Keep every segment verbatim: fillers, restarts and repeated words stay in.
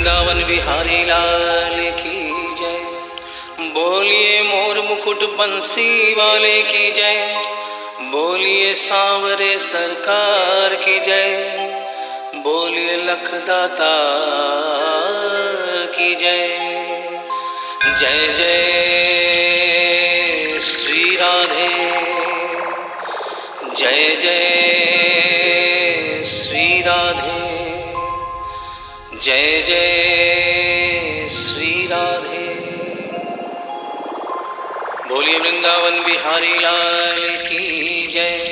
वृंदावन बिहारी लाल की जय। बोलिए मोर मुकुट बंसी वाले की जय। बोलिए सांवरे सरकार की जय। बोलिए लखदाता की जय। जय जय श्री राधे, जय जय श्री राधे, जय जय श्री राधे। बोलिए वृंदावन बिहारी लाल की जय।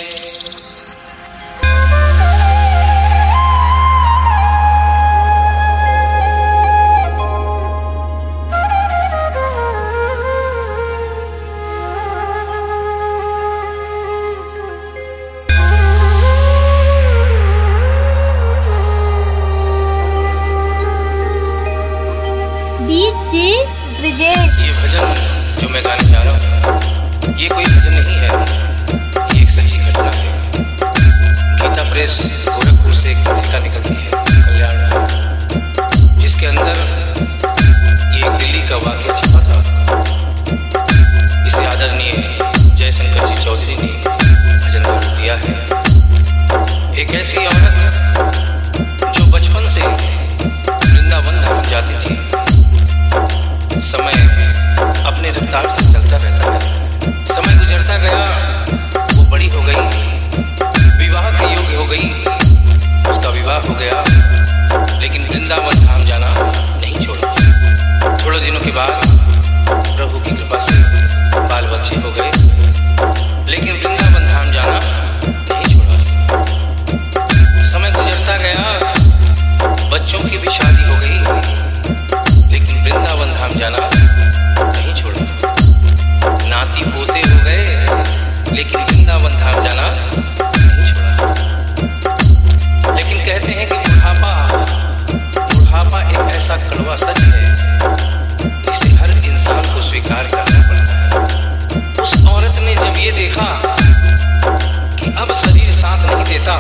ये भजन जो मैं गाने जा रहा हूँ, ये कोई भजन नहीं है, ये एक सच्ची घटना है। गीता प्रेस गोरखपुर से एक पत्रिका निकलती है कल्याण में, जिसके अंदर ये एक दिल्ली का वाकया छपा था। इसे आदरणीय जयशंकर जी चौधरी ने भजन का रूप दिया है। एक ऐसी औरत जो बचपन से वृंदावन धाम जाती थी, समय अपने रफ्तार से चलता रहता है। समय गुजरता गया, वो बड़ी हो गई, विवाह के योग्य हो गई, उसका विवाह हो गया, लेकिन वृंदावन धाम जाना नहीं छोड़ा। थोड़े दिनों के बाद प्रभु की कृपा से बाल बच्चे हो गए, लेकिन वृंदावन धाम जाना नहीं छोड़ा। समय गुजरता गया, बच्चों की भी शादी हो गई, लेकिन वृंदावन धाम जाना नहीं छोड़ा। नाती पोते हो गए, लेकिन वृंदावन धाम जाना नहीं छोड़ा। लेकिन कहते हैं कि बुढ़ापा बुढ़ापा एक ऐसा कड़वा सच है जिसे हर इंसान को स्वीकार करना पड़ता है। उस औरत ने जब ये देखा कि अब शरीर साथ नहीं देता,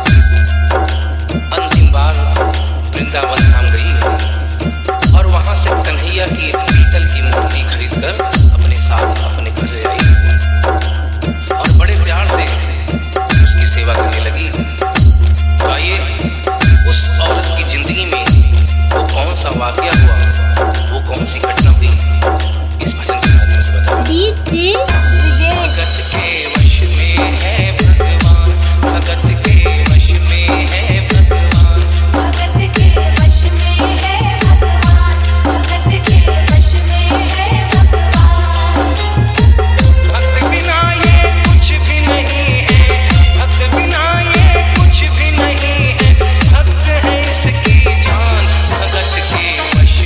अंतिम बार वृंदावन धाम गई और वहां से कन्हैया की एक पीतल की मूर्ति खरीदकर अपने साथ अपने घर ले आई और बड़े प्यार से उसकी सेवा करने लगी। तो आइए उस औरत की जिंदगी में वो कौन सा वाकया हुआ, वो कौन सी घटना हुई, इस भजन के माध्यम से बताइए। भगत के वश में है भगवान, भगत के वश में है भगवान, भगत के वश में है भगवान, भगत के वश में है भगवान। भक्त बिना ये कुछ भी नहीं है, भक्त बिना ये कुछ भी नहीं है, भक्त है इसकी जान। भगत के वश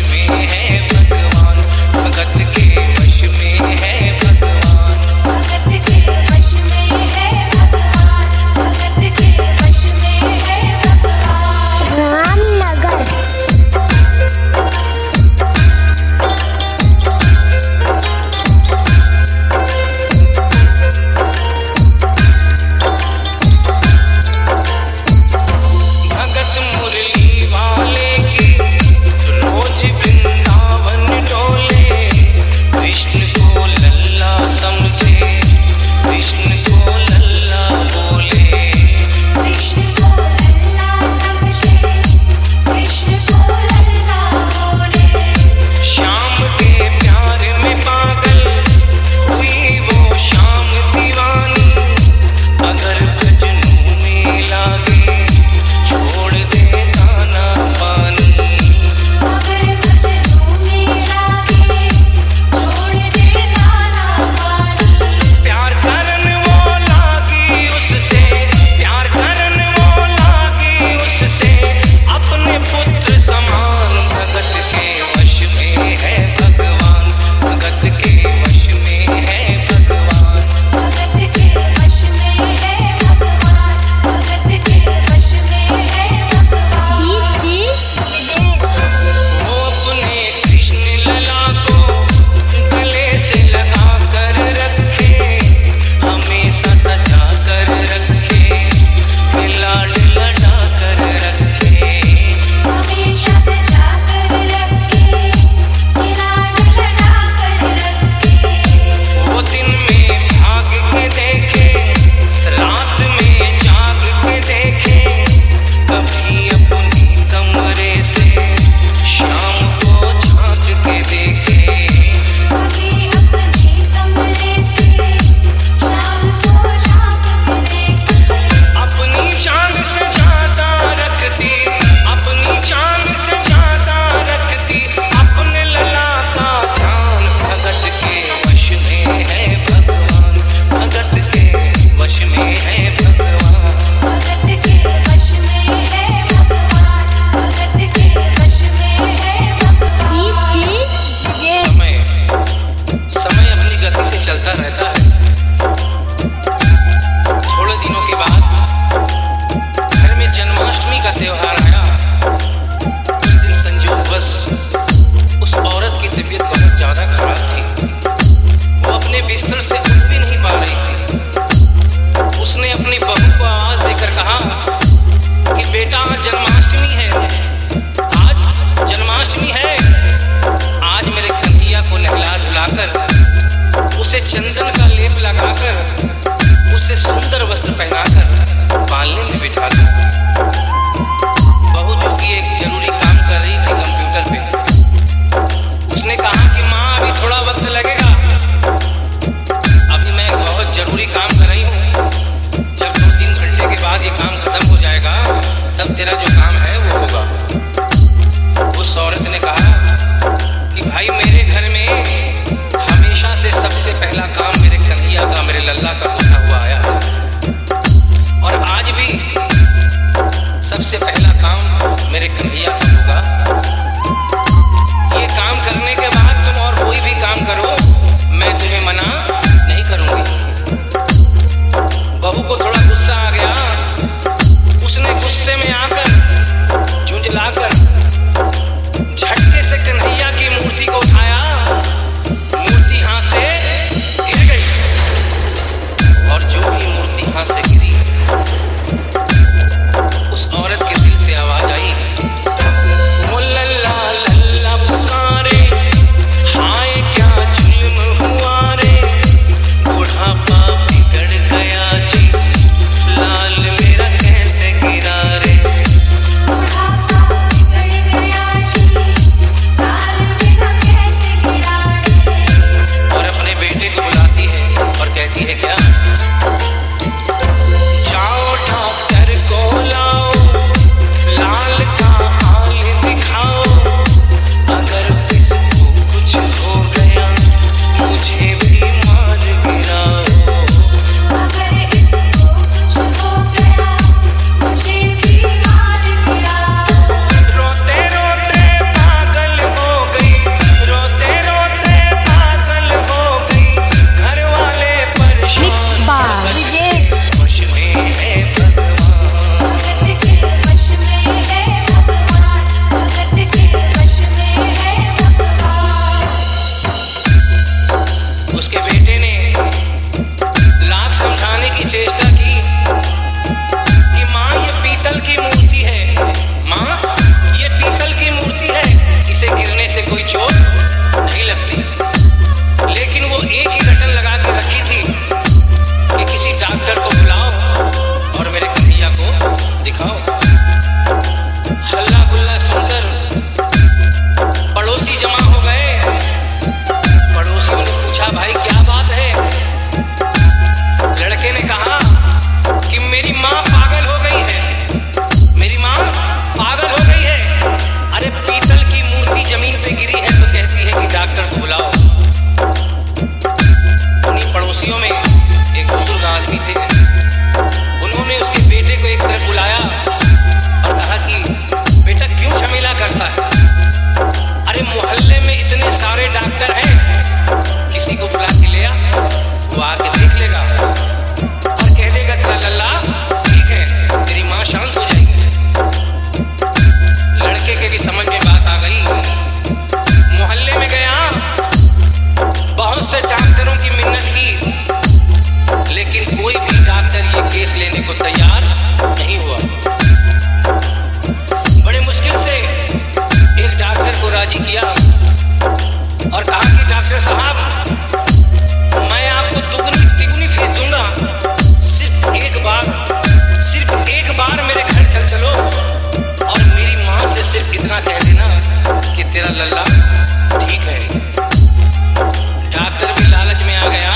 तेरा लल्ला ठीक है। डॉक्टर भी लालच में आ गया,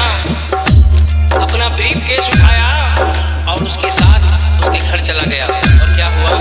अपना ब्रीफ केस उठाया और उसके साथ उसके घर चला गया। और क्या हुआ,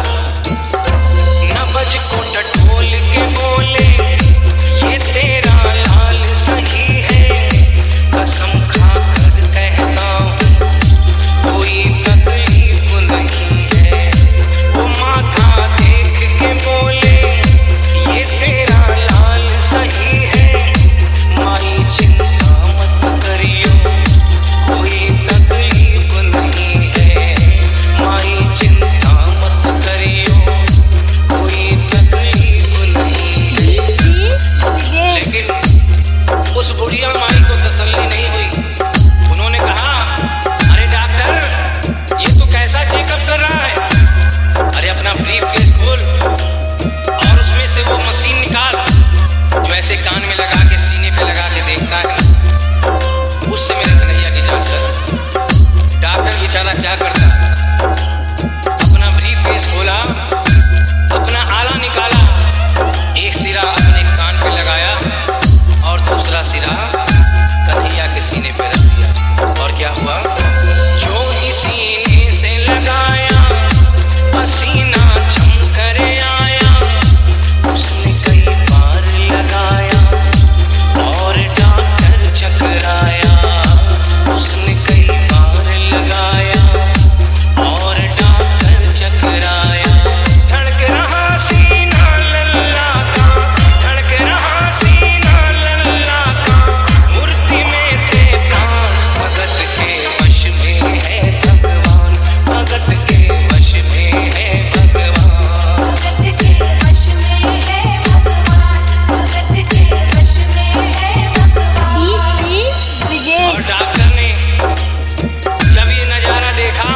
नबज को टटोल के बोले ये तेरा लाल सही है, कसम खा कर कहता हूँ कोई तकलीफ नहीं है। वो माथा देख के बोले ये तेरा लाल सही है, माई चिंता मत करियो कोई तकलीफ नहीं है, माई चिंता मत करियो कोई तकलीफ नहीं है। लेकिन उस बुढ़िया माई को तसल्ली नहीं हुई। उन्होंने कहा अरे डॉक्टर ये तो कैसा चेकअप कर रहा है, अरे अपना ब्रीफ केस खोल और उसमें से वो मशीन निकाल जो ऐसे कान में लगा के सीने पे लगा के देखता है, उससे मेरे कन्हैया की जांच कर। डॉक्टर बेचारा क्या करता, अपना ब्रीफ केस खोला, अपना आला निकाला, एक सिरा अपने कान पे लगाया और दूसरा सिरा कन्हैया के सीने पे रख दिया। और क्या हुआ, जो ही सीने से लगाया पसीना छम कर आया, उसने कई बार लगाया और डॉक्टर चकराया, उसने कई बार लगाया और डॉक्टर चकराया। धड़क रहा सीना लल्ला का, धड़क रहा सीना लल्ला का, मूर्ति में थे प्राण, भगत के वश में है भगवान, भगत के वश में है भगवान। भगत के वश में है भगवान, भगत के वश में है भगवान। और डॉक्टर ने जब ये नजारा देखा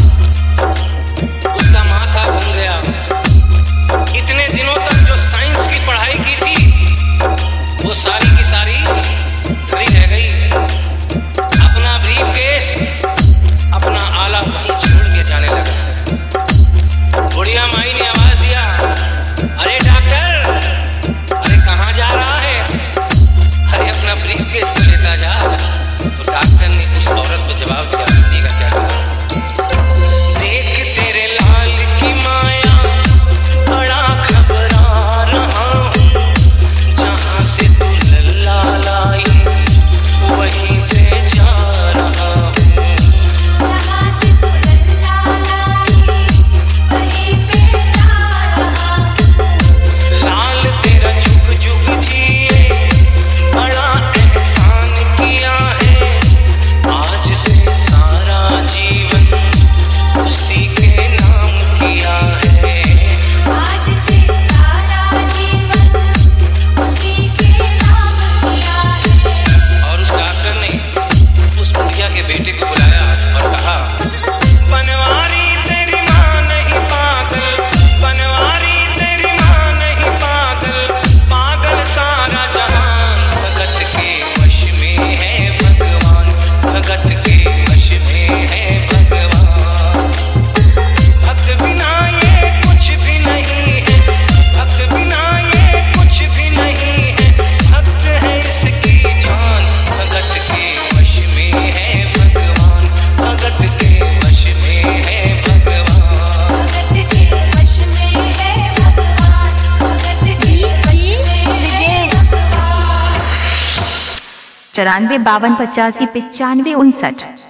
उसका माथा घूम गया। इतने दिनों तक जो साइंस की पढ़ाई की थी वो सारी की सारी धरी रह गई। अपना ब्रीफ केस, अपना आला वहीं छोड़ के जाने लगा। बुढ़िया माई ने आवाज दिया अरे डॉक्टर, अरे कहाँ जा रहा है, अरे अपना ब्रीफ केस तो लेता जा। तो डॉक्टर ने उस औरत को जवाब दिया, सुनिएगा क्या कहा, देख तेरे लाल की माया बड़ा घबरा रहा हूँ, जहाँ से तू लल्ला लाई वहीं पे जा रहा हूँ, जहाँ से तू लल्ला लाई वहीं पे जा रहा हूँ। लाल तेरा जुग जुग जिए बड़ा एहसान किया है, आज से सारा जीवन उसी के नाम किया है, आज से सारा जीवन उसी के नाम किया है। और उस डॉक्टर ने उस बुढ़िया के बेटे को बुलाया और कहा बनवारी तेरी माँ नहीं पागल, बनवारी तेरी माँ नहीं पागल, पागल सारा जहान, भगत के वश में है भगवान, भगत के वश में है भगवान। भक्त बिना ये कुछ भी नहीं है, भक्त बिना ये कुछ भी नहीं है, भक्त है इसकी जान, भगत के वश में है भगवान, भगत के वश में है भगवान। भगत के वश में है भगवान, भगत के वश में है भगवान। चौरानवे बावन पचासी पचानवे उनसठ।